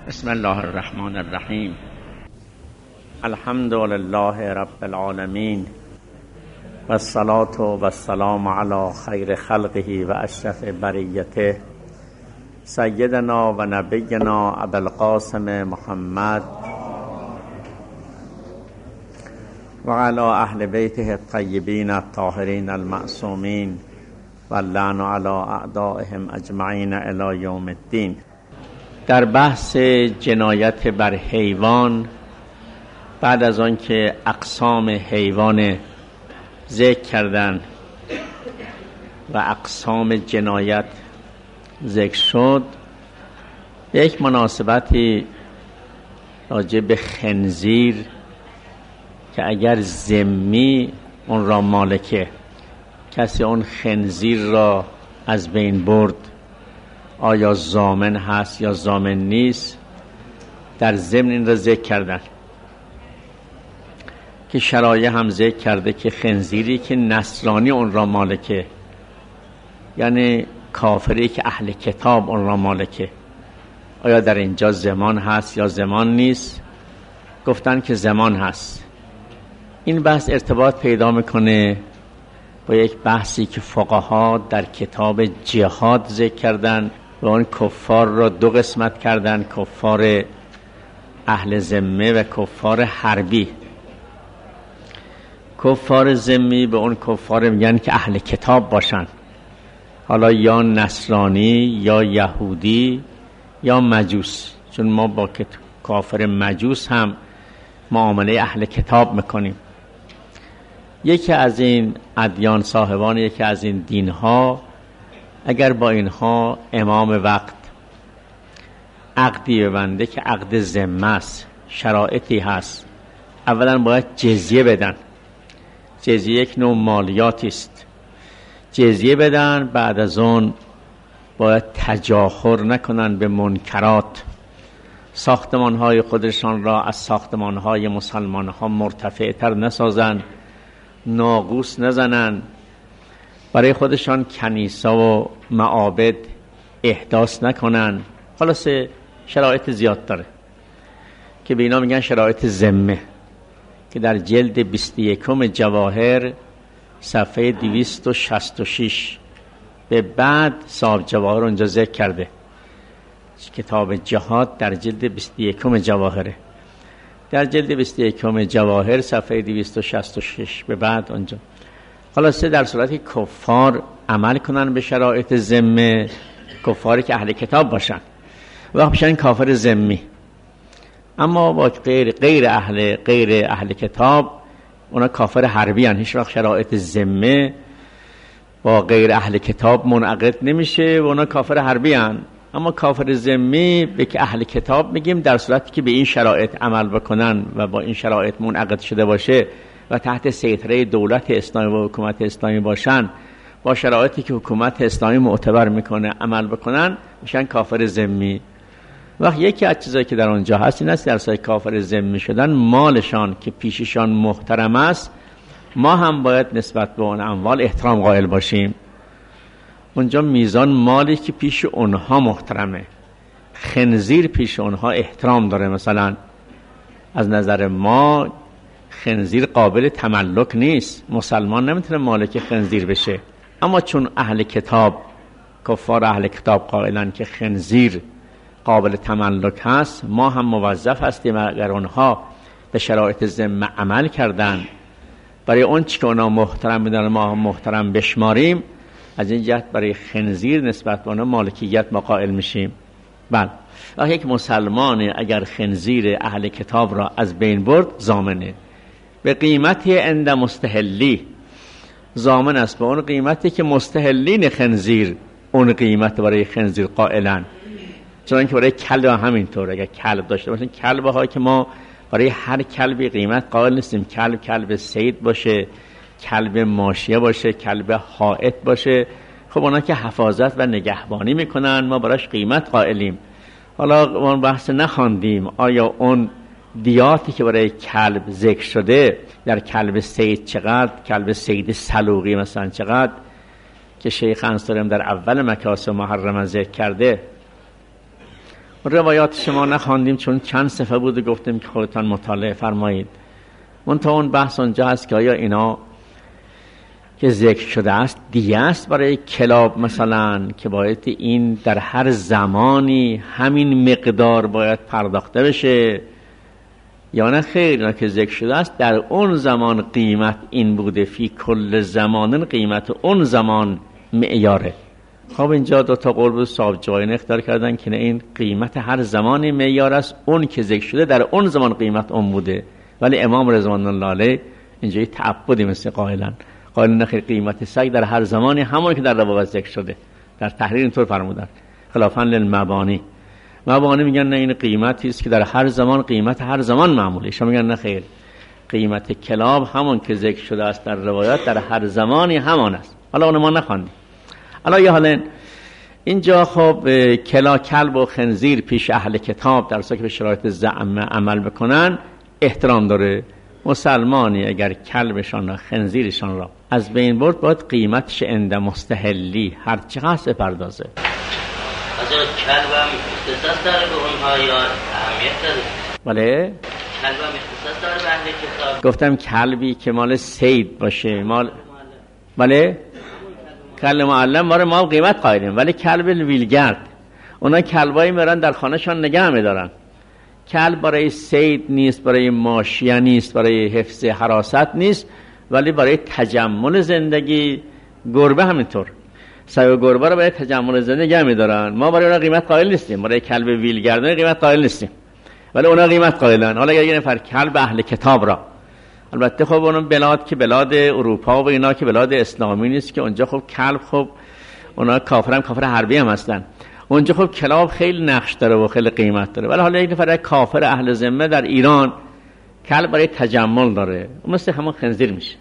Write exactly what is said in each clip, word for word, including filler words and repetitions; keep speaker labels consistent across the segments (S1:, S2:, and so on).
S1: بسم الله الرحمن الرحیم. الحمد لله رب العالمین و الصلاة و السلام علی خیر خلقه و اشرف بریته سیدنا و نبینا ابوالقاسم محمد و علی اهل بیته الطیبین الطاهرین المعصومین و اللعن علی اعدائهم اجمعین الی یوم الدین. در بحث جنایت بر حیوان، بعد از آن که اقسام حیوان ذکر کردن و اقسام جنایت ذکر شد، یک مناسبتی راجع به خنزیر که اگر ذمی اون را مالکه، کسی اون خنزیر را از بین برد، آیا ضامن هست یا ضامن نیست، در ضمن این را ذکر کردن که شرایع هم ذکر کرده که خنزیری که نصرانی اون را مالکه، یعنی کافری که اهل کتاب اون را مالکه، آیا در اینجا زمان هست یا زمان نیست؟ گفتن که زمان هست. این بحث ارتباط پیدا میکنه با یک بحثی که فقها در کتاب جهاد ذکر کردن و اون کفار را دو قسمت کردن، کفار اهل ذمه و کفار حربی. کفار ذمی به اون کفار میگن که اهل کتاب باشن، حالا یا نصرانی یا یهودی یا مجوس، چون ما با کافر مجوس هم معامله اهل کتاب میکنیم. یکی از این ادیان صاحبان یکی از این دینها اگر با اینها امام وقت عقدی ببنده که عقد ذمه است، شرایطی هست. اولا باید جزیه بدن، جزیه یک نوع مالیاتی است، جزیه بدن. بعد از اون باید تجاهر نکنن به منکرات، ساختمان‌های خودشان را از ساختمان‌های مسلمان‌ها مرتفع‌تر نسازن، ناقوس نزنن، برای خودشان کنیسه و معابد احداث نکنن. خلاصه شرایط زیاد داره که به اینا میگن شرایط ذمه، که در جلد بیست و یکم جواهر صفحه دویست و شصت و شش به بعد صاحب جواهر اونجا ذکر کرده. کتاب جهاد در جلد بیست و یکم جواهره، در جلد بیست و یکم جواهر صفحه دویست و شصت و شش به بعد اونجا. خلاصه در صورتی کفار عمل کنن به شرایط ذمه، کفاری که اهل کتاب باشن، وقت بشن کافر ذمی. اما با غیر غیر اهل غیر اهل کتاب، اونا کافر حربی هن. هیچ وقت شرایط ذمه با غیر اهل کتاب منعقد نمیشه و اونا کافر حربی هن. اما کافر ذمی به که اهل کتاب میگیم در صورتی که به این شرایط عمل بکنن و با این شرایط منعقد شده باشه و تحت سیطره دولت اسلامی و حکومت اسلامی باشن، با شرایطی که حکومت اسلامی معتبر میکنه عمل بکنن، میشن کافر ذمی. وقت یکی از چیزایی که در اونجا هست این است در صورت کافر ذمی شدن، مالشان که پیششان محترم است، ما هم باید نسبت به اون اموال احترام قائل باشیم. اونجا میزان مالی که پیش اونها محترمه، خنزیر پیش اونها احترام داره. مثلا از نظر ما خنزیر قابل تملک نیست، مسلمان نمیتونه مالک خنزیر بشه. اما چون اهل کتاب، کفار اهل کتاب قائلن که خنزیر قابل تملک هست، ما هم موظف هستیم اگر اونها به شرایط ذمه عمل کردن، برای اون چی که اونا محترم میدونن ما هم محترم بشماریم. از این جهت برای خنزیر نسبت به اونها مالکیت ما قائل میشیم. بله، و یک مسلمان اگر خنزیر اهل کتاب را از بین برد، ضامنه به قیمتی عند مستحلی، ضامن است به اون قیمتی که مستحلین خنزیر اون قیمت برای خنزیر قائلن. چون که برای کلب همینطور، اگر کلب داشته باشن، کلب ها که ما برای هر کلبی قیمت قائل نیستیم. کلب کلب صید باشه، کلب ماشیه باشه، کلب حائط باشه، خب اونا که حفاظت و نگهبانی میکنن ما براش قیمت قائلیم. حالا ما بحث نخواندیم آیا اون دیاتی که برای کلب ذکر شده در کلب صید چقدر، کلب صید سلوقی مثلا چقدر، که شیخ انصاری در اول مکاسب محرمه ذکر کرده. روایات شما نخواندیم چون چند صفحه بود و گفتیم که خودتان مطالعه فرمایید. منتها اون بحث اونجا هست که آیا اینا که ذکر شده است دیگه است برای کلاب مثلا که باید این در هر زمانی همین مقدار باید پرداخته بشه، یا نه خیر؟ اینا که ذکر شده است در اون زمان قیمت این بوده، فی کل زمان قیمت اون زمان معیاره. خب اینجا دو تا قول بود صاحب جواین اختیار کردن که نه، این قیمت هر زمانی معیار است، اون که ذکر شده در اون زمان قیمت اون بوده. ولی امام رضوان الله علیه اینجا تعبدی مثل قائلن قائل نه خیر، قیمت سگ در هر زمانی همون که در روایت ذکر شده. در تحریر اینطور فرمودن خلافاً للمبانی. مبانی میگن نه، این قیمتی است که در هر زمان قیمت هر زمان معموله. ایشون میگن نه خیر، قیمت کلاب همون که ذکر شده است در روایات در هر زمانی همان است. حالا اون ما نخواندیم. حالا یه حالا اینجا خب کلا کلب و خنزیر پیش اهل کتاب در صورتی که به شرایط زعم عمل بکنن احترام داره. مسلمانی اگر کلبشان و خنزیرشان را از بین برد باید قیمتش عند مستحلی هر چقدر بپردازه.
S2: حضرت کلب هم اختصاص داره به اونها یا اهمیت داره؟
S1: بله
S2: کلب هم اختصاص داره به اهل کتاب؟
S1: گفتم کلبی که مال سید باشه، مال بله کلب معلم ماره ما قیمت قائلیم، ولی کلب ویلگرد اونا کلبایی میرن در خانهشان نگه میدارن. کلب برای سید نیست، برای ماشیه نیست، برای حفظ حراست نیست، ولی برای تجمل زندگی. گربه همینطور، سگ و گربه رو برای تجمل زندگی نگه میدارن. ما برای اونا قیمت قائل نیستیم، برای کلب ویلگردان قیمت قائل نیستیم، ولی اونا قیمت قائلن. حالا اگر یه نفر کلب اهل کتاب را، البته خب اون بلاد که بلاد اروپا و اینا که بلاد اسلامی نیست که اونجا خب کلب خب اونا کافرم کافر حربی هم هستن، اونجا خب کلاب خیلی نقش داره و خیلی قیمت داره. ولی حالا یک نفر کافر اهل ذمه در ایران کلب برای تجمل داره، مثل همون خنزیر میشه،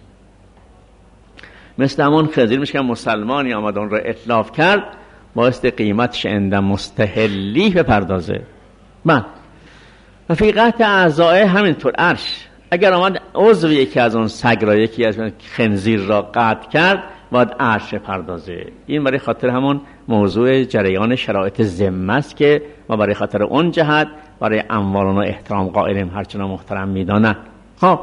S1: مثل همون خنزیر میشه که مسلمانی آمد اون رو اتلاف کرد باعث قیمتش عند مستحلی بپردازه. من و فی قطع اعضای همینطور عرش، اگر آمد عضو یکی از اون سگ را یکی از خنزیر را قطع کرد باید عرش پردازه. این برای خاطر همون موضوع جریان شرایط ذمه است که ما برای خاطر اون جهت برای اموال و احترام قائلیم، هرچند محترم میدانن. خب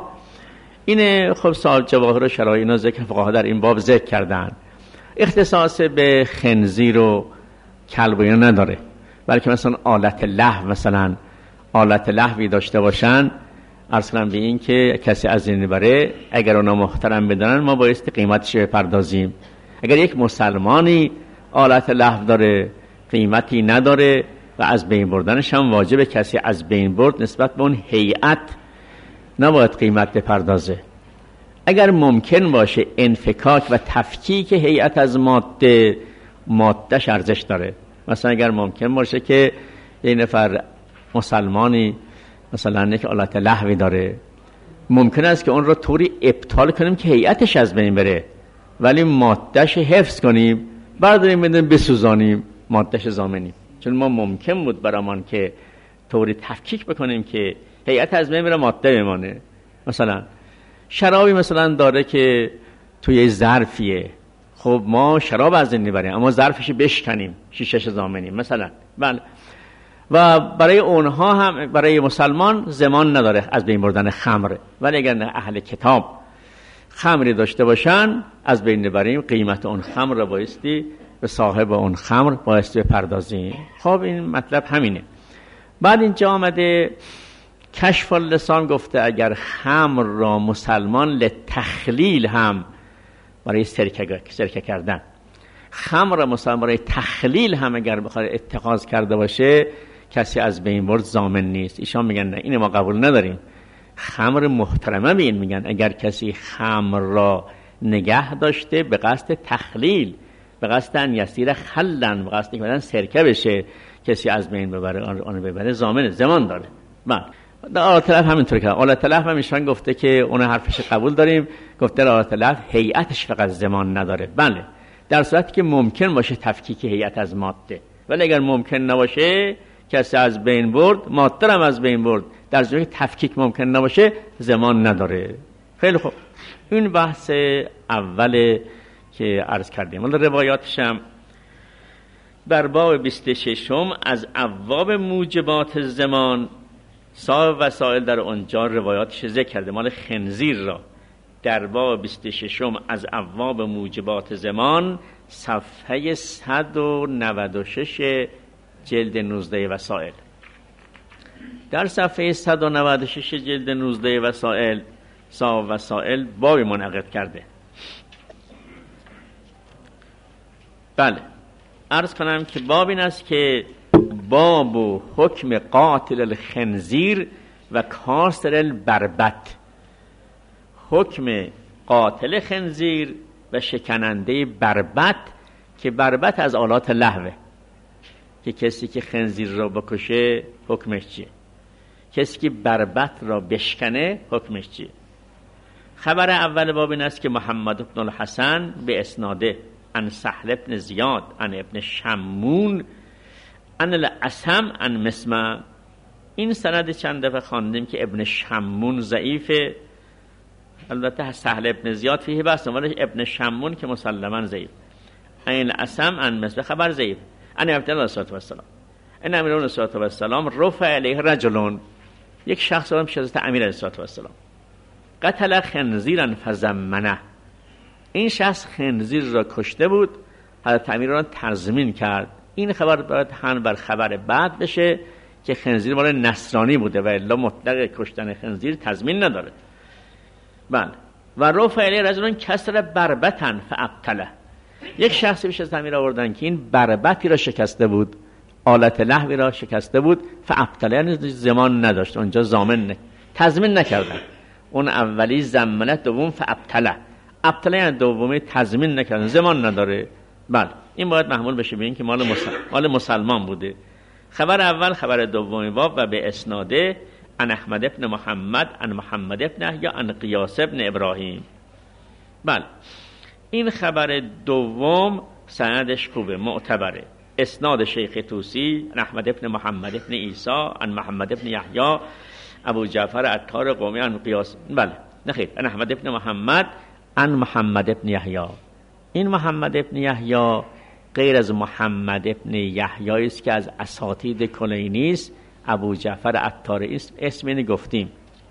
S1: این خب سوال جواهر و شرایط اینا ذکر فقها در این باب ذکر کردن. اختصاص به خنزیر و کلب و اینا نداره، بلکه مثلا آلت لهو، مثلا آلت لهوی داشته باشن عرض کنم به این که کسی از این بره اگر اونا محترم بدانن ما بایستی قیمتش بپردازیم. اگر یک مسلمانی آلت لهو داره قیمتی نداره و از بین بردنش هم واجب کسی از بین برد نسبت به اون هیئت نباید قیمت بپردازه. اگر ممکن باشه انفکاک و تفکیک هیئت از ماده، مادهش ارزش داره. مثلا اگر ممکن باشه که یه نفر مسلمانی مثلا یک آلت لهوی داره، ممکن است که اون رو طوری ابطال کنیم که هیئتش از بین بره ولی مادهش حفظ کنیم، برداریم بدیم بسوزانیم، مادهش ضامنیم. چون ما ممکن بود برامان که طوری تفکیک بکنیم که هیئت از بین بره ماده بمانه. مثلا شرابی مثلا داره که توی ظرفیه، خب ما شراب از این نبریم اما ظرفش بشکنیم، شیشش ضامنیم مثلا. بله، و برای اونها هم برای مسلمان زمان نداره از بین بردن خمر، ولی اگر اهل کتاب خمری داشته باشن از بین نبریم، قیمت اون خمر رو بایستی به صاحب اون خمر بایستی بپردازیم. خب این مطلب همینه. بعد اینجا آمده کشف اللسان گفته اگر خمر را مسلمان لتخلیل هم برای سرکه, سرکه کردن، خمر را مسلمان برای تخلیل هم اگر بخواد اتخاذ کرده باشه کسی از بین برد ضامن نیست. ایشان میگن نه، این ما قبول نداریم. خمر محترمه بین میگن اگر کسی خمر را نگه داشته به قصد تخلیل، به قصد ان یسیر خلن، به قصد که بدن سرکه بشه، کسی از بین ببره آن ببره ضامن زمان داره. من در آلت لهو همینطور که آلت لهو هم ایشان گفته که اون حرفش قبول داریم، گفته آلت لهو هیئتش فقط زمان نداره. بله، در صورتی که ممکن باشه تفکیک هیئت از ماده، ولی اگر ممکن نباشه کسی از بین برد، ماده هم از بین برد، در صورتی که تفکیک ممکن نباشه زمان نداره. خیلی خوب، این بحث اول که عرض کردیم. ولی روایاتش هم در باب بیست و ششم از ابواب موجبات زمان صاحب وسائل در اونجا روایاتش ذکر کرده، مال خنزیر را. در باب بیست و ششم از ابواب موجبات زمان صفحه صد و نود و شش جلد نوزده وسائل. در صفحه صد و نود و شش جلد نوزده وسائل صاحب وسائل بابی منعقد کرده. بله، عرض کنم که باب این است که باب و حکم قاتل الخنزیر و کاسر البربط، حکم قاتل خنزیر و شکننده بربط، که بربط از آلات لهوه، که کسی که خنزیر را بکشه حکمش چیه، کسی که بربط را بشکنه حکمش چیه. خبر اول باب این است که محمد بن الحسن به اسناده عن سهل بن زیاد عن ابن شمون عن الاسم عن مسمع. این سند چند دفعه خواندیم که ابن شمون ضعیفه، البته سهل ابن زیاد فیه بس، ولی ابن شمون که مسلما ضعیف. این الاسم عن مسمع خبر ضعیف. ان عبدالله صلی الله علیه و سلم ان امیر صلی الله علیه و سلم رفع علیه رجلون، یک شخص را پیش حضرت امیر علیه الصلوة والسلام قتل خنزیرا فزمنه، این شخص خنزیر را کشته بود، حضرت امیر را تضمین کرد. این خبر باید هم بر خبر بعد بشه که خنزیر مال نصرانی بوده و الا مطلق کشتن خنزیر تضمین نداره. بله. و رفع علیه رجلون کسر بربطن فابطله، یک شخصی پیش از امیر آوردن که این بربطی را شکسته بود، آلت لهوی را شکسته بود، فابطله یعنی زمان نداشت، اونجا ضامن نه، تضمین نکردن. اون اولی زمنه، دوم فابطله، ابطله یعنی دومی تضمین نکردن، زمان نداره. بله، این باید محمول بشه به این که مال مسلمان, مال مسلمان بوده. خبر اول خبر دومی باب و به اسناده عن احمد ابن محمد عن محمد ابن یا عن قیاس ابن ابراهیم. بله، این خبر دوم سندش خوبه، معتبره. اسناد شیخ طوسی عن احمد ابن محمد ابن عیسی عن محمد ابن یحیی ابو جعفر عطار قومی عن قیاس. بله نخیر، عن احمد ابن محمد عن محمد ابن یحیی. این محمد ابن یحیی غیر از محمد ابن یحیی است که از اساتید کلینی است، ابو جعفر عطار است، اسم اینو گفتیم.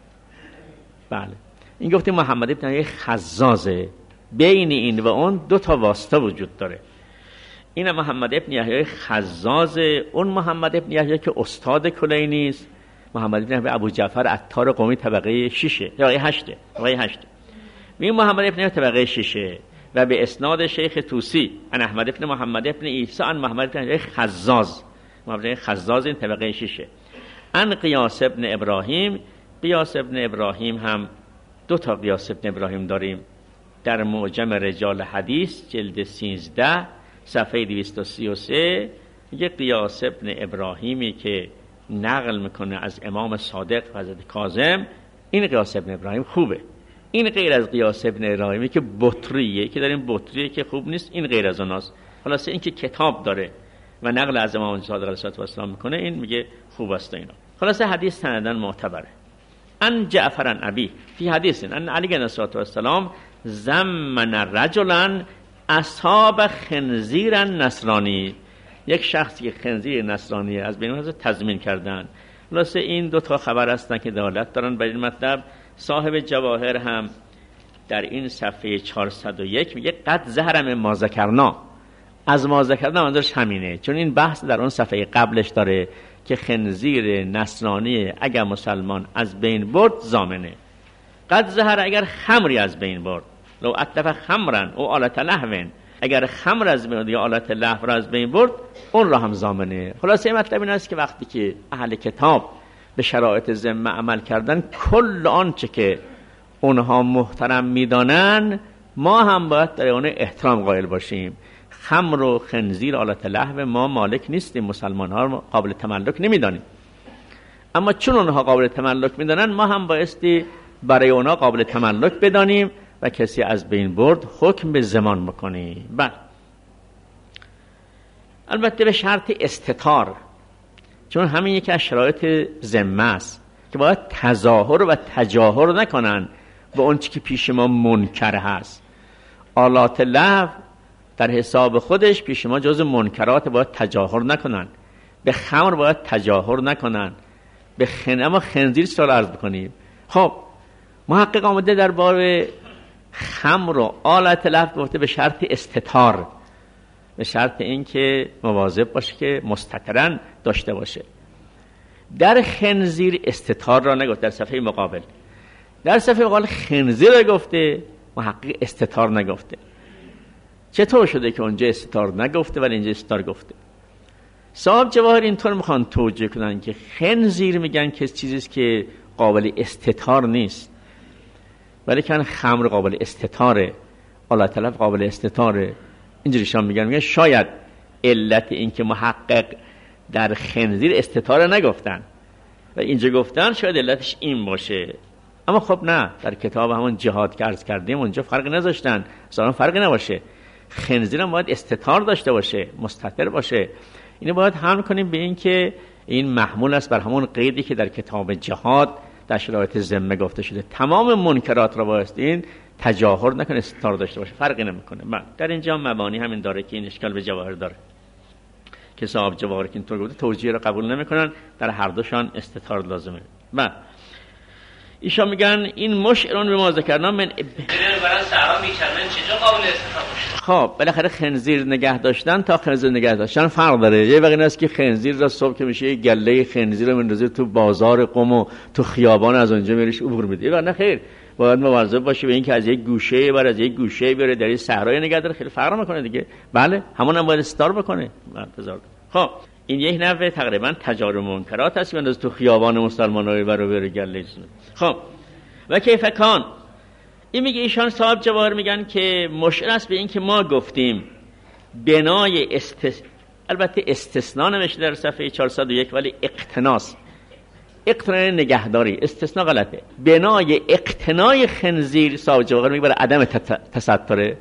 S1: بله، این گفتیم محمد ابن یحیی خزازه، بین این و اون دو تا واسطه وجود داره. این محمد ابن یحیی خزازه، اون محمد ابن یحیی که استاد کلینی است، محمد ابن یحیی ابو جعفر عطار قومی طبقه شش، طبقه هشت، طبقه هشت. این محمد ابن یحیی طبقه شش و به اسناد شیخ طوسی عن احمد ابن محمد ابن عیسی عن محمد ابن یحیی خزاز، محمد ابن خزاز این طبقه شش. عن قیاس ابن ابراهیم، قیاس ابن ابراهیم هم دو تا قیاس ابن ابراهیم داریم. در معجم رجال حدیث جلد سیزده صفحه دویست و سی و سه یه قیاس ابن ابراهیمی که نقل میکنه از امام صادق حضرت کاظم. این قیاس ابن ابراهیم خوبه. این غیر از قیاس ابن ابراهیمی که بطریه، که داریم بطریه که خوب نیست، این غیر از اوناست. خلاصه این که کتاب داره و نقل از امام صادق علیه السلام میکنه، این میگه خوب است. اینا خلاصه حدیث سندن معتبره. ان جعفر عن ابی فی حدیث ان علی علیه السلام زمن رجلا اصحاب خنزیر نصرانی، یک شخصی که خنزیر نصرانی از بین اونها تضمین کردن. خلاصه این دو تا خبر هستن که دلالت دارن بر این مطلب. صاحب جواهر هم در این صفحه چهارصد و یک میگه قد زهرم ما ذکرنا، از ما ذکرنا منظورش همینه، چون این بحث در اون صفحه قبلش داره که خنزیر نصرانی اگر مسلمان از بین برد ضامنه. قد زهر اگر خمری از بین برد، لو اتلف خمرن او آلت لهون، اگر خمر از بین یا آلت لهو را از بین برد اون را هم ضامنه. خلاصه مطلب این است که وقتی که اهل کتاب به شرایط ذمه عمل کردن، کل آنچه که اونها محترم میدانن ما هم باید در اون احترام قائل باشیم. خمر و خنزیر آلت لهو ما مالک نیستیم، مسلمان ها قابل تملک نمیدانیم، اما چون اونها قابل تملک میدانن ما هم بایستی برای اونها قابل تملک بدانیم و کسی از بین برد حکم به زمان بکنیم. بله، البته به شرط استتار، چون همین یکی از شرایط ذمه است که باید تظاهر و تجاهر نکنن به اون چی که پیش ما منکر هست. آلات لهو در حساب خودش پیش ما جز منکرات باید تجاهر نکنن، به خمر باید تجاهر نکنن، به خن... اما خنزیر سال عرض بکنیم. خب محقق آمده در باب خمر و آلت لفظ گفته به شرط استتار، به شرط این که مواظب باشه که مستترن داشته باشه. در خنزیر استتار را نگفته، در صفحه مقابل در صفحه مقابل خنزیر را گفته، محقق استتار نگفته. چطور شده که اونجا استتار نگفته ولی اینجا استتار گفته؟ صاحب جواهر اینطور میخوان توجیه کنن که خنزیر میگن که چیزیست که قابل استتار نیست، ولی که خمر قابل استتاره، آلت لفظ قابل استتاره. اینجوری شان میگن میگن شاید علت این که محقق در خنزیر استتاره نگفتن و اینجا گفتن شاید علتش این باشه. اما خب نه، در کتاب همون جهاد که عرض کردیم اونجا فرقی نذاشتن، اصلا فرقی نباشه. خنزیر هم باید استتار داشته باشه، مستتر باشه. اینو باید حمل کنیم به این که این محمول است بر همون قیدی که در کتاب جهاد در شرایط ذمه گفته شده. تمام منکرات را باید این تجاهر نکنه، استتار داشته باشه، فرقی نمیکنه. من در اینجا مبانی همین داره که این اشکال به جواهر داره که صاحب جواهر که اینطور گفته توجیه را قبول نمیکنن، در هر دوشان استتار لازمه. من ایشان میگن این مشعرون به ما ذکرنا من
S2: برای صحرا میچرمن چجا قابل استفاده باشه؟
S1: خب بالاخره خنزیر نگه داشتن تا خنزیر نگه داشتن فرق داره. یه وقتی است که خنزیر را صبح که میشه یه گله خنزیر رو میندازه تو بازار قم و تو خیابان از اونجا میریش عبور میده. یه نه خیر، باید مواظب باشه به این که از یک گوشه بر از یک گوشه بیاره در این صحرای نگه داره، خیلی فرق میکنه دیگه. بله همون هم باید استار بکنه. خب این یک نوع تقریبا تجار منکرات هست میندازه تو خیابان مسلمانای برو بره گله. خب و کیف کان این میگه ایشان صاحب جواهر میگن که مشعر است به این که ما گفتیم بنای استث... البته استثناء نمیشه در صفحه چهارصد و یک ولی اقتناس، اقتنای نگهداری، استثناء غلطه. بنای اقتنای خنزیر صاحب جواهر میگه برای عدم تستر،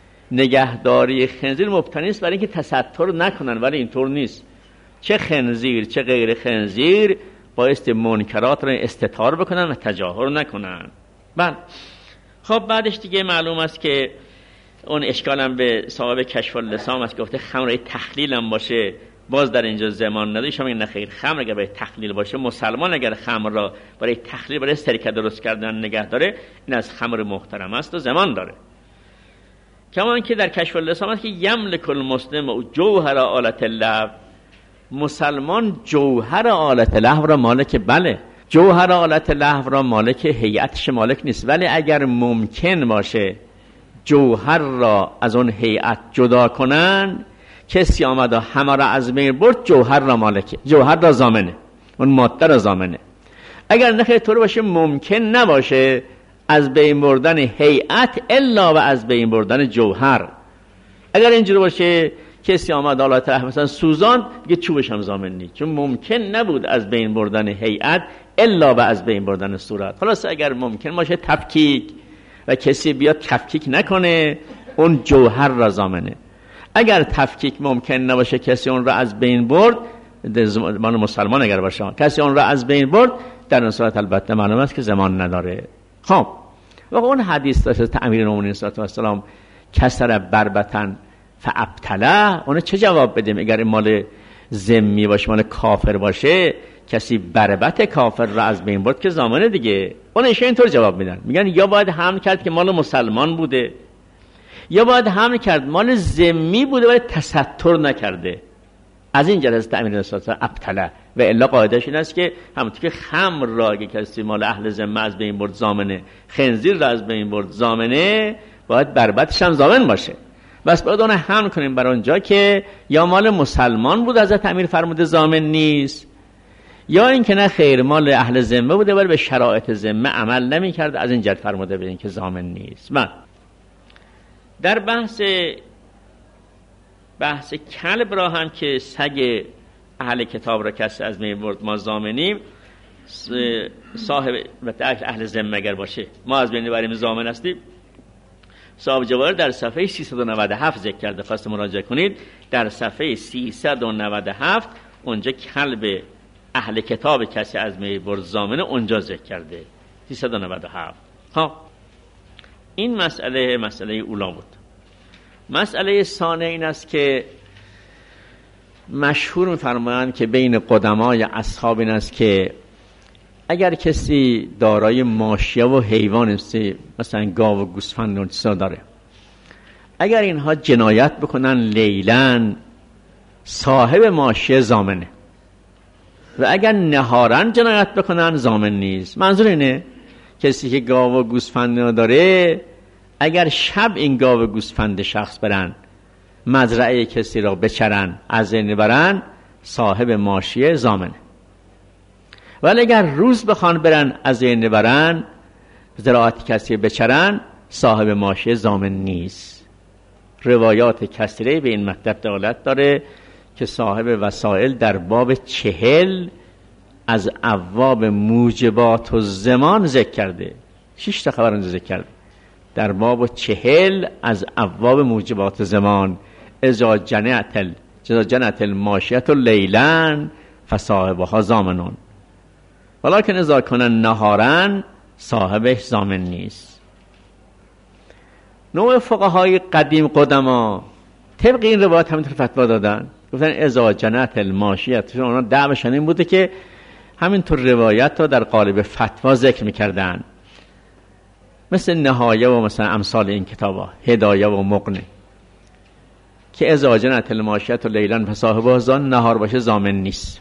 S1: نگهداری خنزیر مبتنی است برای اینکه تستر نکنن، ولی اینطور نیست. چه خنزیر چه غیر خنزیر بایستی منکرات را استتار بکنن و تجاهر نکنن. بله خب بعدش دیگه معلوم است که اون اشکال هم به صاحب کشف اللسان است، گفته خمر تخلیل هم باشه، باز در اینجا زمان نداره. شما میگن نخیر، خمر اگر برای تخلیل باشه، مسلمان اگر خمر را برای تخلیل برای سرکه درست کردن نگه داره، این از خمر محترم است و زمان داره. کما که در کشف اللسان است که یملک المسلم و جوهر آلت اللهو، مسلمان جوهر آلت لهو را مالک، بله جوهر آلت لهو را مالک، هیئتش مالک نیست، ولی اگر ممکن باشه جوهر را از اون هیئت جدا کنن، کسی آمد و همه را از بین برد، جوهر را مالکه، جوهر را ضامنه، اون ماده را ضامنه. اگر نخیر طور باشه ممکن نباشه از بین بردن هیئت الا و از بین بردن جوهر. اگر اینجوری باشه کسی آمد آلت لهو مثلا سوزان، دیگه چوبش هم ضامن نیست، چون ممکن نبود از بین بردن هیئت الا و از بین بردن صورت. خلاص اگر ممکن باشه تفکیک و کسی بیاد تفکیک نکنه، اون جوهر را ضامنه. اگر تفکیک ممکن نباشه کسی اون را از بین برد، زمان مسلمان اگر باشه کسی اون را از بین برد، در اون صورت البته معلوم است که زمان نداره. خب و اون حدیث داشت امیرالمومنین صلی الله علیه و سلم کسر بربتن فابتله، اون چه جواب بدیم؟ اگر مال ذمی باشه، مال کافر باشه، کسی بربت کافر را از بین برد که ضامنه دیگه. اون ایشون اینطور جواب میدن، میگن یا باید حمل کرد که مال مسلمان بوده، یا باید حمل کرد مال ذمی بوده ولی تستر نکرده. از این جلسه تعمیر اساس ابتله. و الا قاعدهش این است که همونطور که خمر را اگه کسی مال اهل ذمه از بین برد ضامنه، خنزیر را از بین برد ضامنه، باید بربتش هم ضامن باشه. بس باید اون حمل کنیم بر اونجا که یا مال مسلمان بود حضرت امیر فرموده ضامن نیست، یا اینکه نه خیر مال اهل ذمه بوده ولی به شرایط ذمه عمل نمی‌کرد، از این جهت فرموده به این که ضامن نیست. من در بحث بحث کلب را هم که سگ اهل کتاب را کسی از بین برد ما ضامنیم، صاحب اهل ذمه اگر باشه ما از بین بریم ضامن هستیم. صاحب جواهر در صفحه سیصد و نود و هفت ذکر کرده، خواست مراجعه کنید در صفحه سیصد و نود و هفت اونجا کلب اهل کتاب کسی از بین برد ضامنه اونجا ذکر کرده، سیصد و نود و هفت. ها این مسئله مسئله اولا بود. مسئله ثانیه این است که مشهور می‌فرمایند که بین قدمای اصحاب این است که اگر کسی دارای ماشیه و حیوان است، مثلا گاو و گوسفند و چیزا داره، اگر اینها جنایت بکنن لیلاً، صاحب ماشیه ضامنه، و اگر نهارن جنایت بکنن ضامن نیست. منظور اینه کسی که گاو و گوسفند داره، اگر شب این گاو و گوسفند شخص برن مزرعه کسی را بچرن، از این برن، صاحب ماشیه ضامنه. ولی اگر روز بخوان برن از این برن، زراعت کسی بچرن، صاحب ماشیه ضامن نیست. روایات کثیره به این مطلب دلالت داره که صاحب وسائل در باب چهل از ابواب موجبات و زمان ذکر کرده. شش تا خبر ذکر کرده در باب چهل از ابواب موجبات زمان. اذا جنت ال اذا جنت الماشیه لیلا فصاحبها ضامنون ولکن اذا کن نهارا صاحبش ضامن نیست. نوع فقهای قدیم قدما طبق این روایت همینطور فتوا دادن، گفتن اذا جنت الماشیه، اونا دعوشان این بوده که همینطور روایت رو در قالب فتوا ذکر میکردن، مثل نهایه و مثلا امثال این کتابا هدایه و مغنی، که اذا جنت الماشیه لیلا فصاحبها ضامن، نهار باشه ضامن نیست.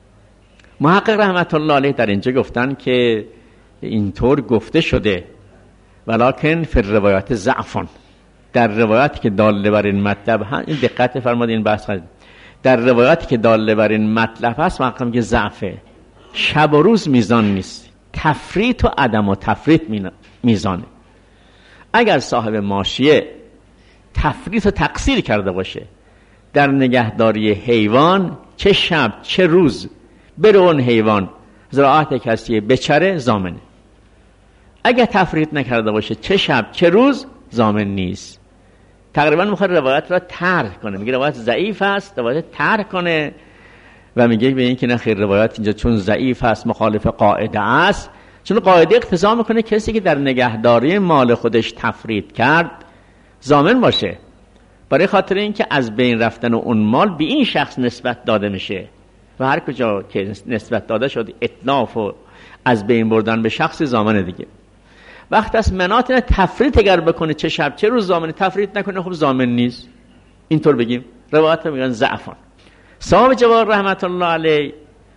S1: محقق رحمت الله علیه در اینجا گفتن که اینطور گفته شده، ولکن فی روایات ضعفون، در روایاتی که داله بر این مطلب هست، این دقت فرمایید این بحث هست، در روایاتی که داله بر این مطلب هست محقق میگه ضعفه. شب و روز میزان نیست، تفریط و عدم و تفریط میزانه. اگر صاحب ماشیه تفریط و تقصیر کرده باشه در نگهداری حیوان، چه شب چه روز بره اون حیوان زراعت کسی بچره، ضامنه. اگر تفریط نکرده باشه چه شب چه روز، ضامن نیست. تقریبا میخواد روایت را طرح کنه، میگه روایت ضعیف است، روایت طرح کنه و میگه به این که نه خیر، روایت اینجا چون ضعیف است مخالف قاعده است، چون قاعده اقتضا میکنه کسی که در نگهداری مال خودش تفریط کرد ضامن باشه، برای خاطر اینکه از بین رفتن اون مال به این شخص نسبت داده میشه و هر کجا که نسبت داده شد اتلاف و از بین بردن به شخص ضامن دیگه. وقت از مناط تفریط اگر بکنه چه شب چه روز ضامن، تفریط نکنه خب ضامن نیست. اینطور بگیم روایت رو میگن ضعفان. صاحب جواهر رحمت الله علیه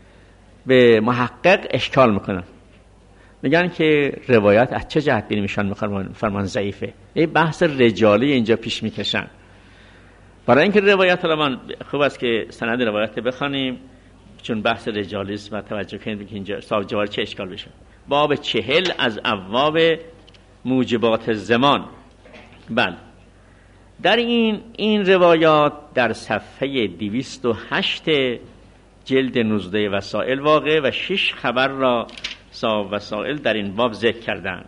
S1: به محقق اشکال میکنن، میگن که روایت از چه جهت بینیم ایشان فرمان ضعیفه. این بحث رجالی اینجا پیش میکشن. برای اینکه روایت الان خوب است که سند روایت بخونیم، چون بحث رجالی است و توجه کنید که اینجا صاحب جواهر چه اشکال بشه. باب چهل از ابواب موجبات زمان. بله، در این این روایات در صفحه دویست و هشت جلد نوزده وسائل واقع و شش خبر را صاحب وسائل در این باب ذکر کردند.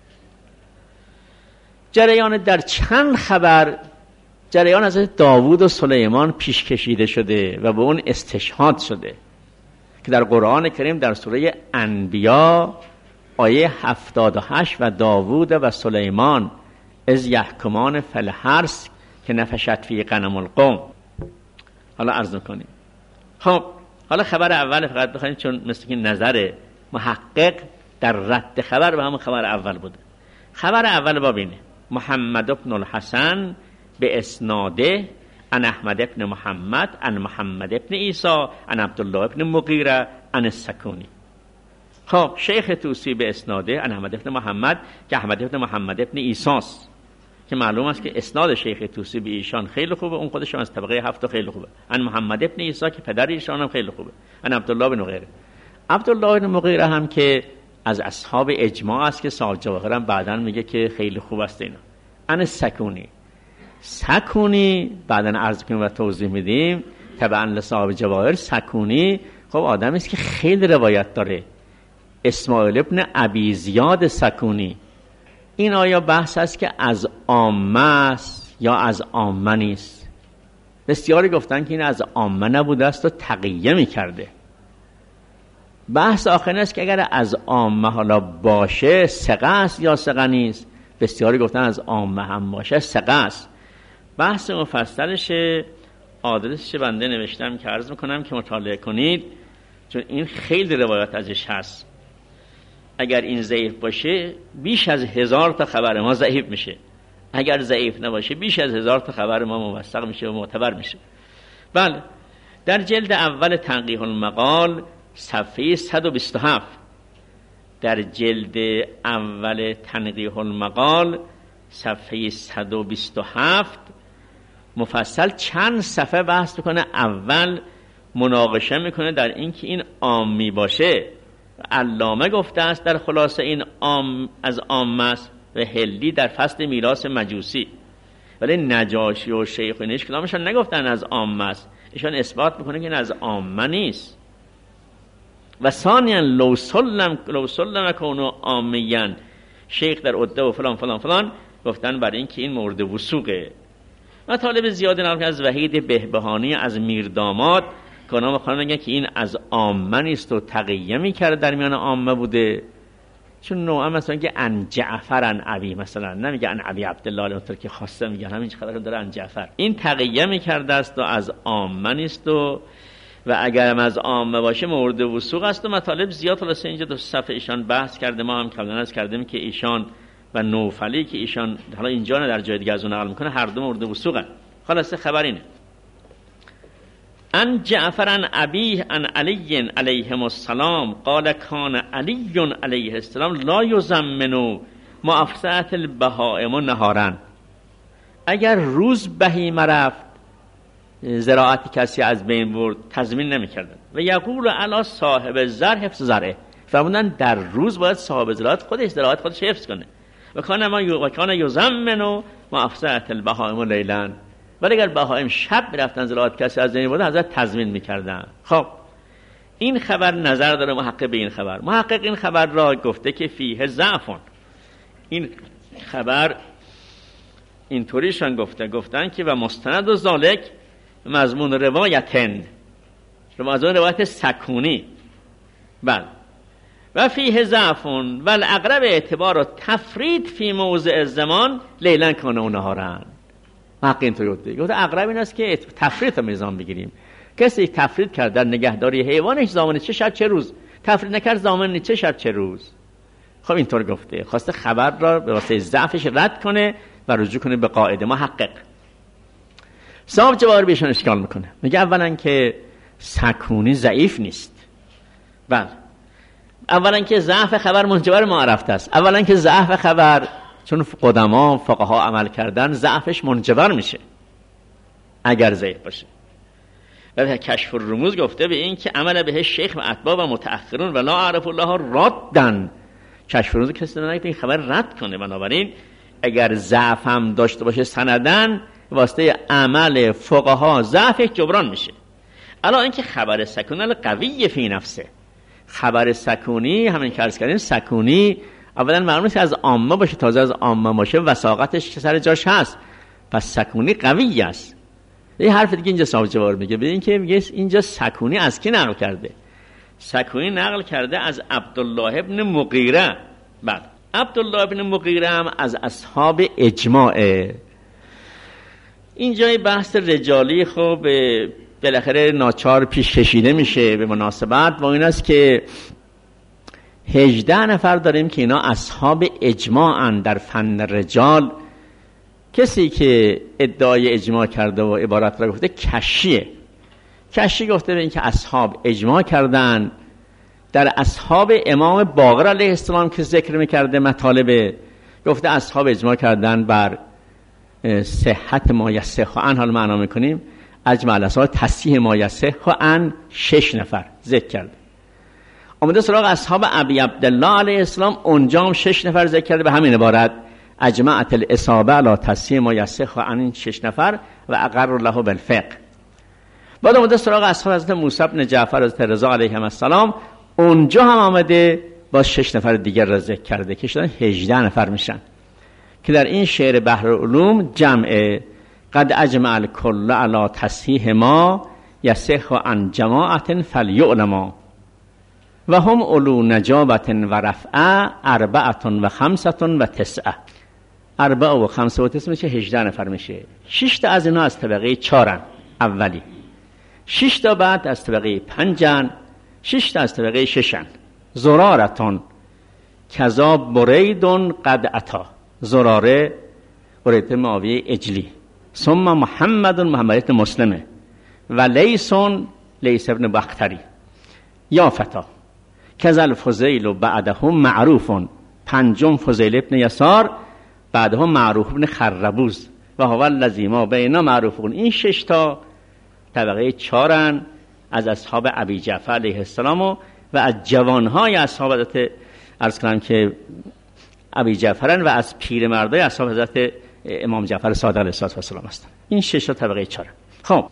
S1: جریان در چند خبر جریان از داوود و سلیمان پیش کشیده شده و به اون استشهاد شده که در قرآن کریم در سوره انبیا آیه هفتاد و هشت و داوود و سلیمان از یحکمان فی الحرث که نفشت فی غنم القوم. حالا عرض میکنیم. خب حالا خبر اول فقط بخوایم، چون مثل که نظر محقق در رد خبر به همون خبر اول بوده. خبر اول باب اینه: محمد ابن الحسن به اسناده ان احمد ابن محمد ان محمد ابن عیسی ان عبدالله ابن مغیره ان السکونی. خب شیخ توسی به اسناده ان احمد ابن محمد که احمد ابن محمد ابن عیسی است، که معلوم است که اسناد شیخ توسی به ایشان خیلی خوبه، اون خودشون از طبقه هفت خیلی خوبه. ان محمد ابن عیسی که پدر ایشان هم خیلی خوبه. ان عبدالله بن مغیره. عبدالله بن مغیره هم که از اصحاب اجماع است که صاحب جواهر هم بعداً میگه که خیلی خوب است اینا. ان سکونی. سکونی بعداً عرض کنیم و توضیح میدیم. طبعاً لصاحب جواهر سکونی خب آدمی است که خیلی روایت داره. اسماعیل ابن ابی زیاد سکونی. این آیا بحث است که از عامه است یا از عامه نیست؟ بسیاری گفتن که این از عامه نبوده است و تقیه میکرده. بحث آخر است که اگر از عامه حالا باشه ثقه است یا ثقه نیست. بسیاری گفتن از عامه هم باشه ثقه است. بحث مفصلش آدرسش بنده نوشتم که عرض میکنم که مطالعه کنید، چون این خیلی روایت ازش هست. اگر این ضعیف باشه بیش از هزار تا خبر ما ضعیف میشه، اگر ضعیف نباشه بیش از هزار تا خبر ما موثق میشه و معتبر میشه. بله، در جلد اول تنقیح المقال صفحه صد و بیست و هفت، در جلد اول تنقیح المقال صفحه صد و بیست و هفت مفصل چند صفحه بحث میکنه. اول مناقشه میکنه در این که این عامی باشه. علامه گفته است در خلاصه این عام از عام است و هلی در فصل میراث مجوسی، ولی نجاشی و شیخ و نیش کلامشان نگفتن از عام است، ایشان اثبات میکنه که این از عامه نیست. و ثانیا لو سلم لو سلم کونو عامیان، شیخ در عده و فلان فلان فلان گفتن برای این که این مورد وثوقه. مطالب زیادی نقل از وحید بهبهانی از میرداماد که اونا میخوان بگن که این از عامه نیست و تقیه میکرد در میان عامه بوده، چون نوعا مثلا که ان جعفر ان ابی، مثلا نمیگه ان ابی عبدالله، اونطور که خواسته میگن همین خبر داره ان جعفر، این تقیه میکرده است و از عامه نیست و و اگر از عامه باشه مورد وثوق است. و مطالب زیاد خلاصه اینجا دو صفحه ایشان بحث کرده. ما هم قبلا از کردیم که ایشان و نوفلی که ایشان حالا اینجا نه در جای دیگه از اون نقل میکنه هر دو مورد وثوقن. خلاصه خبر اینه ان جعفر ان ابیه ان علی علیهم السلام قال کان علی علیه السلام لا یزمنو معافسات البهائم نهارا، اگر روز بهیمه رفت زراعت کسی از بین برد تضمین نمی‌کردن. و یقول علی صاحب زر حفظ زرعه، فرمودن در روز باید صاحب زراعت خودش زراعت خودش حفظ کنه. و کان ما و کان یزمنو معافسات البهائم لیلا، ولی اگر بهائم شب میرفتن زراعت کسی از بین برد حضرت تضمین می‌کردن. خب این خبر نظر داره محقق به این خبر. محقق این خبر را گفته که فیه ضعف، این خبر اینطوریشان گفته گفتن که و مستند و ذالک مضمون روایتن، مضمون روایت سکونی. بله و فیه ضعف و الاقرب اعتبار و تفرید فی موضع زمان لیلا کنه و نهارن. حق اینطوری گفته گفته اقرب این است که تفرید رو میزان بگیریم. کسی تفرید کرد در نگهداری حیوانش زمان چه شب چه روز، تفرید نکرد زمان چه شب چه روز. خب اینطور گفته، خواسته خبر را به واسطه ضعفش رد کنه و رجوع کنه به قاعده محقق. صاحب جوار بهشون اشکال میکنه، میگه اولا که سکونی ضعیف نیست. بله، اولا که ضعف خبر منجبر معرفت است. اولا که ضعف خبر چون قدما فقها عمل کردن ضعفش منجبر میشه اگر ضعیف باشه. و کشف الرموز گفته به این که عمل به شیخ و اتباع و متأخرون و لا عرف الله ردن. کشف الرموز کسی نمیگه این خبر رد کنه. بنابراین اگر ضعف هم داشته باشه سندن واسطه عمل فقها ضعف جبران میشه. الان اینکه خبر سکونی قوی فی نفسه، خبر سکونی همین که عرض کردیم سکونی اولا معلومه نیست از عامه باشه، تازه از عامه باشه وثاقتش که سر جاش هست، پس سکونی قوی است. یه حرف دیگه اینجا صاحب جواب میگه، ببین که میگه اینجا سکونی از کی نقل کرده؟ سکونی نقل کرده از عبدالله ابن مغیره. بعد عبدالله ابن مغیره هم از اصحاب اجماعه. اینجای بحث رجالی خب بالاخره ناچار پیش کشیده میشه به مناسبت و این است که هجده نفر داریم که اینا اصحاب اجماعن در فن رجال. کسی که ادعای اجماع کرده و عبارت را گفته کشیه. کشی گفته به این که اصحاب اجماع کردن در اصحاب امام باقر علیه السلام که ذکر میکرده مطالبه، گفته اصحاب اجماع کردن بر صحت ما یصح عن، حال معنا میکنیم اجماع الاصحاب تصحیح ما یصح عن، شش نفر ذکر کرده. آمده سراغ اصحاب ابی عبدالله علیه السلام، اونجا هم شش نفر ذکر کرده به همین عبارت اجمعت الاصابه علی تصحیح ما یصح عن، این شش نفر و اقر له بالفقه. بعد آمده سراغ اصحاب حضرت موسی بن جعفر حضرت رضا علیهم السلام، اونجا هم آمده با شش نفر دیگر را ذکر کرده که شدن هجده نفر میشن که در این شعر بحر العلوم جمع قد اجمع الکل علی تصحیح ما یصح عن جماعت فلیعلما و هم اولو نجابت و رفعه اربعه و خمسه و تسعه. اربعه و خمسه و تسع میشه هجده نفر میشه. شش تا از اینا از طبقه چهارن اولی، شش تا بعد از طبقه پنجن، شش تا از طبقه ششن. زرارتون کذا بریدون قد عطا، زراره برید معاویه اجلی، ثم محمد محمد ابن مسلمه و لیسون لیس ابن بختری یا فتا کذا الفضیل و بعدهم معروفون، پنجم فضیل ابن یسار، بعدهم معروف ابن خربوز و هو الذی ما بینا معروفون. این شش تا طبقه چارن از اصحاب ابی جعفر علیه السلام و, و از جوانهای اصحاب حضرت عرض کنم که ابی جعفرن و از پیرمردای اصحاب حضرت امام جعفر صادق علیه السلام هستن. این شش تا طبقه چارن. خب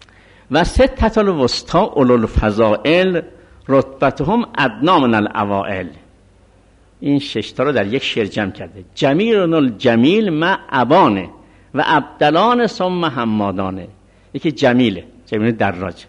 S1: و ستة الوسطا اولو الفضائل رتبتهم ادنا من الاوائل. این شش تا رو در یک شعر جمع کرده. جمیل الجمیل مع ابانه و عبدلان ثم حمادانه. یکی جمیله، جمیل دراج،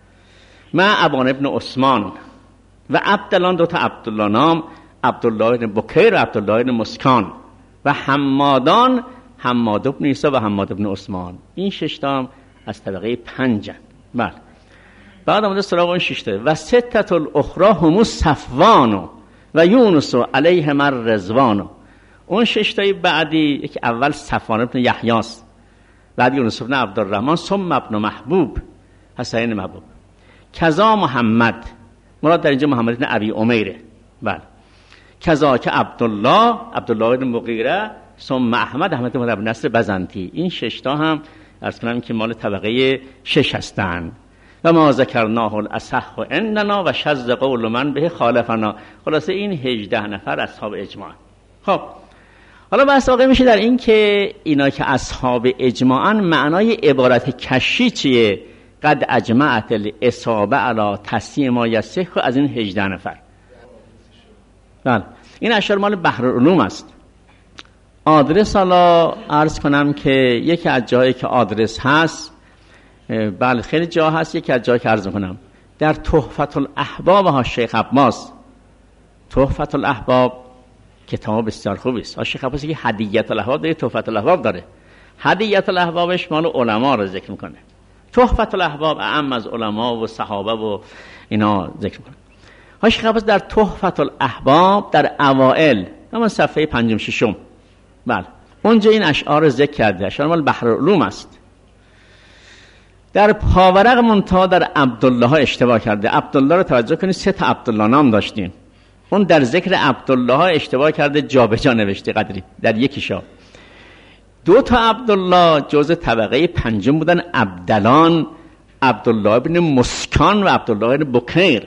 S1: مع ابان ابن عثمان و عبدلان، دوتا عبدالله نام، عبدالله ابن بکیر و عبدالله ابن مسکان و حمادان، حماد ابن عیسی و حماد ابن عثمان. این شش تا هم از طبقه پنجن. بله. بعد آمده سراغ اون شش تا و ستة الاخرى هم صفوان و یونس علیه مر رضوان. اون شش تای بعدی یک اول صفوان ابن یحیی است، بعد یونس ابن عبدالرحمن، ثم ابن محبوب حسین محبوب، کذا محمد، مراد در اینجا محمد ابن ابی امیره. بله. کذا که عبدالله عبدالله ابن مغیره، ثم احمد احمد بن نصر بزنتی. این شش تا هم عرض کنم که مال طبقه شش هستند. و ما ذکرناه الاصح عندنا و شذ قول من به خالفنا. خلاصه این هجده نفر اصحاب اجماع. خب حالا بحث واقع میشه در این که اینا که اصحاب اجماعن معنای عبارت کشی چیه؟ قد اجمعت الاصابه علی تصحیح ما یصح از این هجده نفر. بله. این اشعار مال بحرالعلوم است. آدرس حالا عرض کنم که یکی از جایی که آدرس هست، بله خیلی جا هست، یکی از جایی که عرض کنم در تحفة الاحباب ها شیخ عباس. تحفة الاحباب کتاب بسیار خوبی است. شیخ عباس که هدیت الاحباب داره، تحفة الاحباب داره. هدیت الاحبابش مال علما رو ذکر میکنه، تحفة الاحباب اعم از علما و صحابه و اینا ذکر میکنه. شیخ عباس در تحفة الاحباب در اوائل اما صفحه پنجم ششم، بله اونجا این اشعار ذکر کرده. اشعار مال بحرالعلوم است. در پاورق منتها در عبدالله ها اشتباه کرده. عبدالله رو توجه کنید، سه تا عبدالله نام داشتیم، اون در ذکر عبدالله ها اشتباه کرده، جا به جا نوشته قدری در یکیشا. دو تا عبدالله جز طبقه پنجم بودن، عبدلان، عبدالله ابن مسکان و عبدالله ابن بکیر.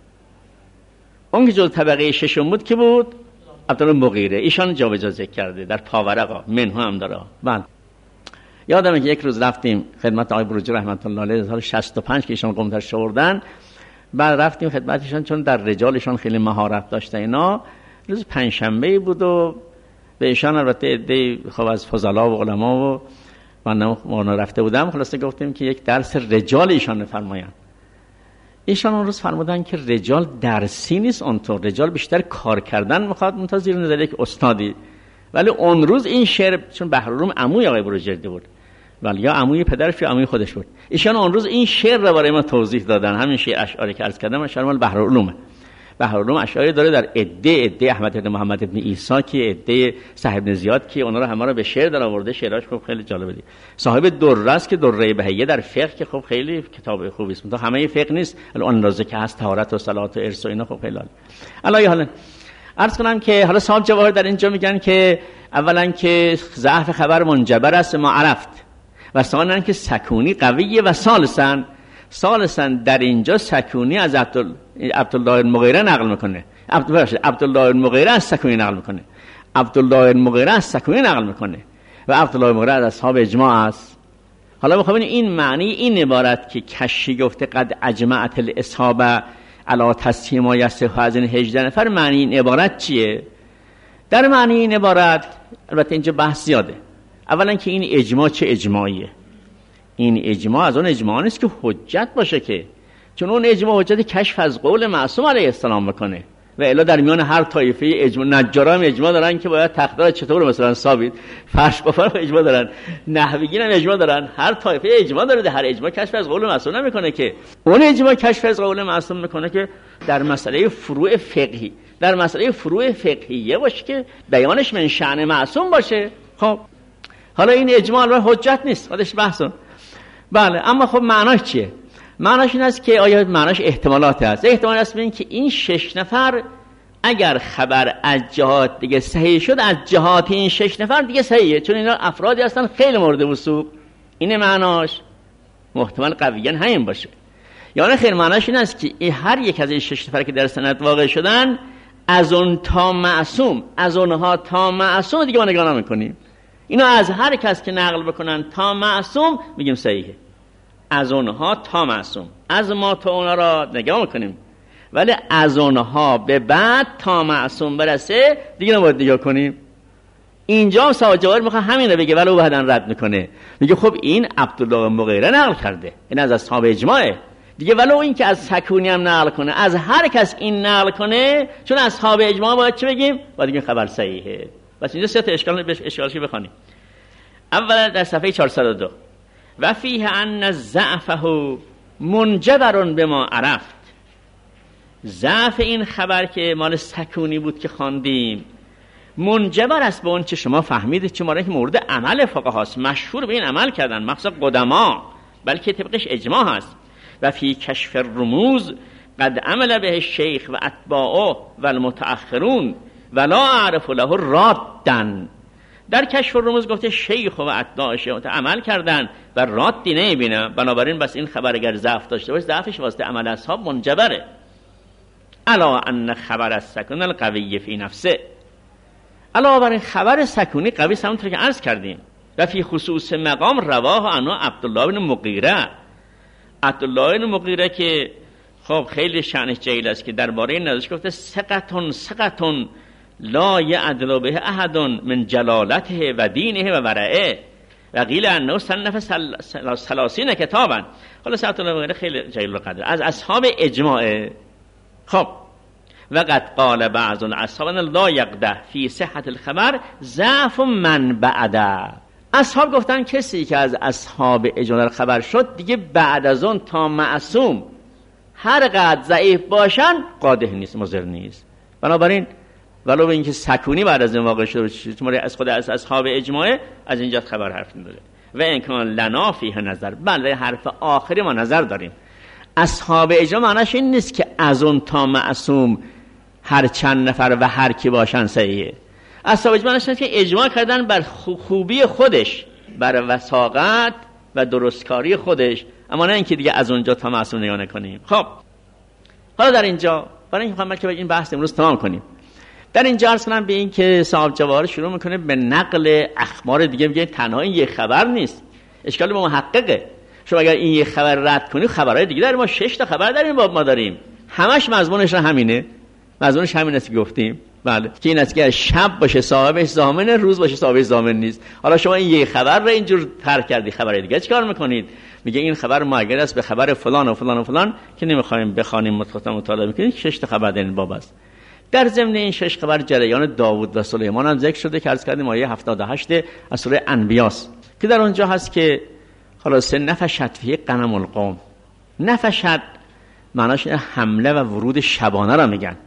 S1: اون که جز طبقه ششم بود که بود عبدالله مغیره. ایشان جا به جا ذکر کرده در پاورقا، منها هم داره. بله. یادمه که یک روز رفتیم خدمت آقای بروجی رحمت الله علیه سال شصت و پنج که ایشان قم تشریف آوردن، بعد رفتیم خدمتشان چون در رجالشان خیلی مهارت داشته. اینا روز پنجشنبه بود و به ایشان البته عده خب از فضلا و علما و من ما رفته بودم، خلاصه گفتیم که یک درس رجال ایشان فرمایند. ایشان اون روز فرمودن که رجال درسی نیست، اونطور رجال بیشتر کار کردن میخواد، منتظر نظر یک استادی. ولی اون روز این شعر، چون بحرالعلوم عموی آقای بروجردی بود، ولی یا عموی پدرش یا عموی خودش بود، ایشان اون روز این شعر رو برای ما توضیح دادن. همین شعر اشعاری که عرض کردم اشعار مال بحرالعلومه. بحرالعلوم اشعاری داره در عده عده احمد بن محمد بن عیسی که عده صاحب بن زیاد که اونا رو همه رو به شعر در آورده. شعراش خب خیلی جالبه دی. صاحب دره است که دره بهیه در فقه که خب خیلی کتاب خوبی است. تو همه فقه نیست، الان اندازه که هست طهارت و صلات و ارث و اینا خب خیلی عالی. الان حالا عرض کنم که حالا صاحب جواهر در اینجا میگن که اولا که ضعف خبر منجبر است ما عرفت، و ثانیا که سکونی قویه، و ثالثا ثالثا در اینجا سکونی از عبدال عبدالله المغیره نقل میکنه. عبدالله المغیره از سکونی نقل میکنه. عبدالله المغیره از سکونی نقل میکنه و عبدالله المغیره از اصحاب اجماع است. حالا میخوام این معنی این عبارت که کشی گفته قد اجمعت الاصحابه علی تصحیح ما یصح از این هجده نفر، معنی این عبارت چیه؟ در معنی این عبارت البته اینجا بحث زیاده. اولا که این اجماع چه اجماعیه؟ این اجماع از اون اجماع نیست که حجت باشه، که چون اون اجماع حجت کشف از قول معصوم علیه السلام بکنه. و الا در میان هر طایفه اجماع، نجارا هم اجماع دارن که باید تخته چطور مثلا ثابت، فرش بافر اجماع دارن، نحویین هم اجماع دارن، هر طایفه اجماع داره. هر اجماع کشف از قول معصوم نمیکنه که اون اجماع کشف از قول معصوم میکنه که در مسئله فروع فقهی، در مسئله فروع فقهیه باشه که بیانش من شأن معصوم باشه. خب حالا این اجماع رو حجت نیست، خودش بحثون. بله، اما خب معناش چیه؟ معناش این است که آیا معناش احتمالات هست. احتمال است ببین که این شش نفر اگر خبر از جهات دیگه صحیح شد، از جهات این شش نفر دیگه صحیحه، چون اینا افرادی هستن خیلی مورد وثوق. این معناش محتمل قویاً همین باشه. یعنی خیر معناش این است که هر یک از این شش نفر که در سند واقع شدن، از اون تا معصوم، از اونها تا معصوم دیگه ما نگاه نمی‌کنیم. اینا از هر کس که نقل بکنن تا معصوم میگیم صحیحه، از اونها تا معصوم. از ما تا اونا را نگاه میکنیم، ولی از اونها به بعد تا معصوم برسه دیگه نباید نگاه کنیم. اینجا هم صاحب جواهر میخواد همین رو بگه، ولی او بعدن رد میکنه، میگه خب این عبدالله مغیره نقل کرده، این از اصحاب اجماعه دیگه، ولی او این که از سکونی هم نقل کنه، از هر کس این نقل کنه، چون اصحاب اجماع باید چه بگیم؟ باید بگیم خبر صحیحه. بس اینجا سه تا اشکال بهش اشکالش بخونیم. اول در صفحه چهارصد و دو، و فیه ان ضعفه منجبر بما عرفت. ضعف این خبر که مال سکونی بود که خواندیم منجبر است به اون چه شما فهمیدید، چه مورد که مورد عمل فقهاست، مشهور به این عمل کردن، مخصوصا قدما، بلکه طبقش اجماع هست. و فی کشف الرموز قد عمل به الشیخ و اتباعه و المتأخرون ولا اعرف له رادن. در کشف الرموز گفته شیخ و اتباعش عمل کردن و رادی نمیبینه، بنابراین بس این خبر اگر ضعف داشته باشه، ضعفش واسطه عمل اصحاب منجبره. الا ان خبر السکون القوی فی نفسه، علاوه بر این خبر سکونی قوی، همونطور که عرض کردیم. و فی خصوص مقام رواه عنه عبدالله بن مغیره. عبدالله بن مغیره که خب خیلی شأنش جلیل است، که درباره نزدش گفته ثقتون ثقتون لا یعدل به احد من جلالته و دینه و ورعه و قیل انه صنف ثلاثین کتابا. خلاص عبدالله بن مغیره خیلی جلیل القدر، از اصحاب اجماعه. خب و قد قال بعض الاصحاب لا یقدح فی صحت الخبر ضعف من بعده. اصحاب گفتن کسی که از اصحاب اجماع خبر شد دیگه بعد از اون تا معصوم هر قدر ضعیف باشن قادح نیست، مضر نیست. بنابراین ولو به اینکه سکونی بعد از این واقع شده، چون از خود از اصحاب اجماع، از اینجا خبر حرف نداره. و این که لنا فیه نظر، بله حرف آخری ما نظر داریم. اصحاب اجماع معناش این نیست که از اون تا معصوم هر چند نفر و هر کی باشن صحیحه. اصحاب اجماع معناش اینه که اجماع کردن بر خوبی خودش، بر وثاقت و درستکاری خودش، اما نه اینکه دیگه از اونجا تا معصوم نگاه نکنیم. خب حالا در اینجا برای اینکه می‌خوام که این بحث امروز تمام کنیم، در اینجا عرض کنم به این که صاحب جواهر شروع میکنه به نقل اخبار دیگه، میگه تنها این یک خبر نیست، اشکال به محققه. شما اگر این یک خبر رد کنی، خبرهای دیگه داریم، ما شش تا خبر در این باب ما داریم، همش مضمونش همینه، مضمونش همین است که گفتیم. بله، که این است که شب باشه صاحبش ضامن، روز باشه صاحبش ضامن نیست. حالا شما این یک خبر رو اینجور ترک کردی، خبر دیگه چیکار میکنید؟ میگه این خبر معید است به خبر فلان و فلان و فلان که نمیخوایم بخوانیم، متخصص مطالعه میکنید. شش تا خبر در این باب است. در ضمن این شش خبر جریان داوود و سلیمان هم ذکر شده که عرض کردیم آیه هفتاد و هشت از سوره انبیاء که در اونجا هست که خلاص نفشت فی غنم القوم. نفشت معناش حمله و ورود شبانه را میگن.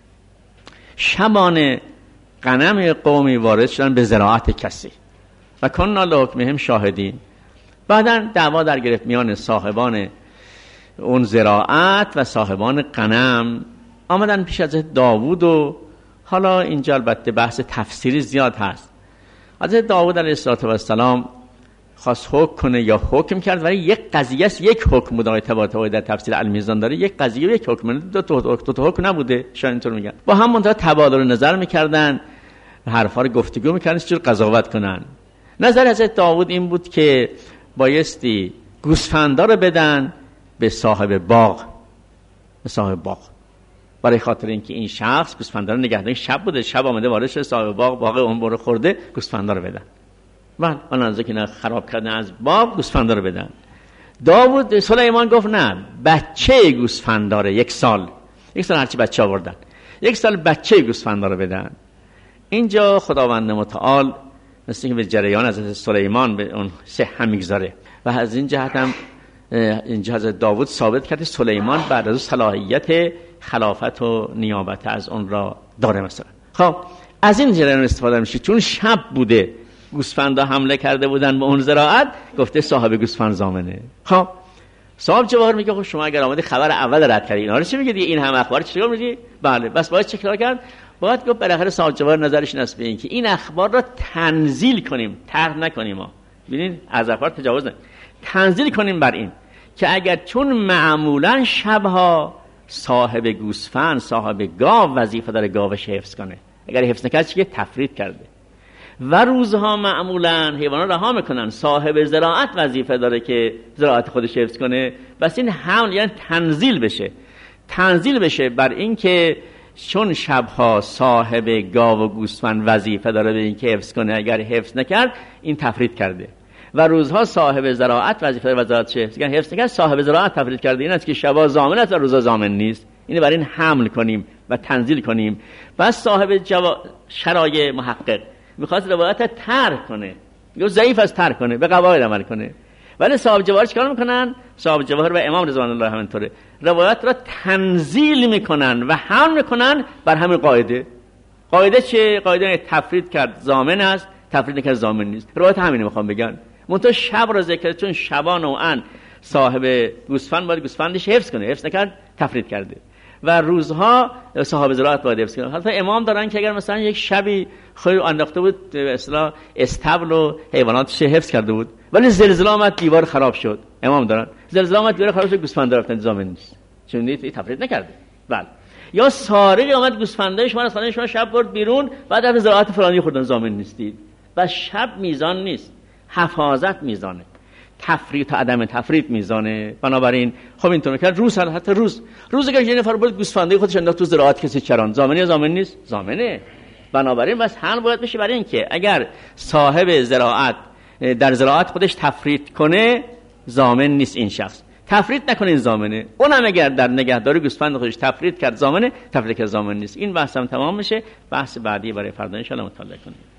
S1: شبانه غنم قومی وارد شدن به زراعت کسی و کنا لحکمهم شاهدین. بعدا دعوا در گرفت میان صاحبان اون زراعت و صاحبان غنم، آمدن پیش از داوود و حالا اینجا البته بحث تفسیری زیاد هست. حضرت داوود علیه السلام خواست حکم کنه یا حکم کرد، ولی یک قضیه است، یک حکم بود. آیه تبارک در تفسیر المیزان داره یک قضیه و یک حکم، دو تا دو تا حکم نبوده. شاید اینطور میگن، با هم منتها تبادل نظر میکردن، حرفا رو گفتگو میکردن چجور قضاوت کنن. نظر حضرت داوود این بود که بایستی گوسفندا رو بدن به صاحب باغ، به صاحب باغ، برای خاطر اینکه این شخص گوسفندا رو نگهداری، شب بوده، شب آمده وارد شده صاحب باغ، باغ اون برو خورده، گوسفندا رو بدن. بعد آن از که خراب کردن از باغ، گوسفندا رو بدن. داوود سلیمان گفت نه، بچه گوسفندا رو یک سال یک سال هرچی بچه آوردن، یک سال بچه گوسفندا رو بدن. اینجا خداوند متعال مثل که به جریان حضرت سلیمان به اون صحه میگذاره و از این جهت هم اینجا حضرت داوود ثابت کرده سلیمان بعد از اون صلاحیت خلافت و نیابت از اون را داره. مثلا خب از این جریان استفاده میشه، چون شب بوده گوسفندا حمله کرده بودن به اون زراعت، گفته صاحب گوسفند ضامنه. خب صاحب جواهر میگه خب شما اگر آمده خبر اول رد کردی اینا رو چی میگی؟ این هم اخبار چیکار میگی؟ بله بس باید چیکار کرد؟ باید گفت بالاخره صاحب جواهر نظرش این است به این که این اخبار را تنزیل کنیم، طرح نکنیم. ما ببینید از اخبار تجاوز نه، تنزیل کنیم بر این که اگر چون معمولا شبها صاحب گوسفند صاحب گاو وظیفه داره گاوش حفظ کنه، اگر حفظ نکرد چیه؟ تفرید کرده. و روزها معمولا حیوانات رها میکنن، صاحب زراعت وظیفه داره که زراعت خودش حفظ کنه. بس این حمل یعنی تنزیل بشه، تنزیل بشه بر این که چون شبها صاحب گاو و گوسفند وظیفه داره به این که حفظ کنه، اگر حفظ نکرد این تفرید کرده. و روزها صاحب زراعت وظیفه داره زراعت حفظ کنه، حفظ نکرد صاحب زراعت تفرید کرده. این است که شبها ضامن است و روزها ضامن نیست. اینو برای این حمل کنیم و تنزیل کنیم. بس صاحب جوا... شرایع محقق میخواست روایت ترک کنه، یا ضعیف از ترک کنه، به قواعد عمل کنه. ولی صاحب جواهر چیکار میکنن؟ صاحب جواهر و امام رضوان الله همینطوره، روایت را تنزیل میکنن و حمل میکنن بر همین قاعده. قاعده چه؟ قاعده تفرید کرد ضامن است، تفرید نکرد ضامن نیست. روایت همینه میخوام بگن. منتها شب را ذکر، چون شبان و ان صاحب گوسفند باید گوسفندش حفظ کنه، حفظ نکرد تفرید کرده. و روزها صاحب زراعت باید حفظ کنه. حتی امام دارن که اگر مثلا یک شبی خیلی انداخته بود به اصطلاح استبل و حیواناتش حفظ کرده بود، ولی زلزله آمد دیوار خراب شد، امام دارن زلزله آمد دیوار خراب شد، گوسفند رفتن ضامن نیست، چون دید تفرید نکرده. بله. یا سارقی آمد گوسفندای شما از خانه شما شب برد بیرون، بعد از زراعت فلانی خوردن، ضامن نیستید. و شب میزان نیست، حفاظت میزانه، تفرید تا عدم تفرید میزانه. بنابراین خب اینطور میکرد. روز حتی روز روز که یه نفر بود گوسفندای خودش انداخت تو زراعت کسی چران، ضامنه یا ضامن نیست؟ ضامنه. بنابراین بس حل باید بشه برای این که اگر صاحب زراعت در زراعت خودش تفرید کنه ضامن نیست این شخص، تفرید نکنه این ضامنه. اونم اگر در نگهداری گوسفند خودش تفرید کرد ضامنه، تفرید کرد ضامن نیست. این بحث هم تمام میشه. بحث بعدی برای فردا ان شاء الله مطالعه کنیم.